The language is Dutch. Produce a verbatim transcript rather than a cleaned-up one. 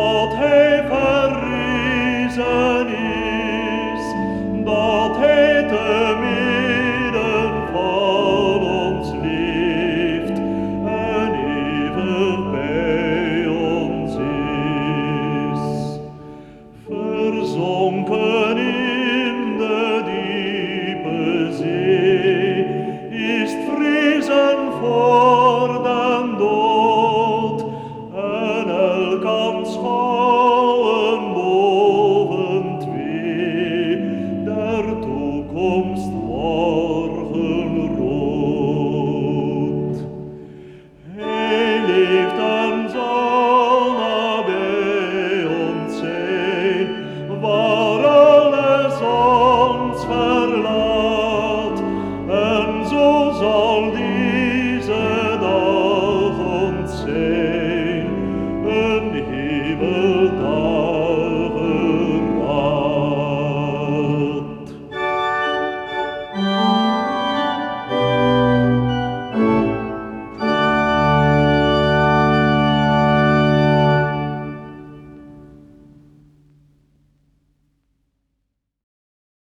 dat hij verrezen is, dat hij te midden van ons leeft en eeuwig bij ons is. Verzonken in de diepe zee is het vrezen voor den dood en elk aanschouwen boven twee der toekomst morgenrood. Hij leeft en zal nabij ons zijn, waar alles ons verlaat, en zo zal die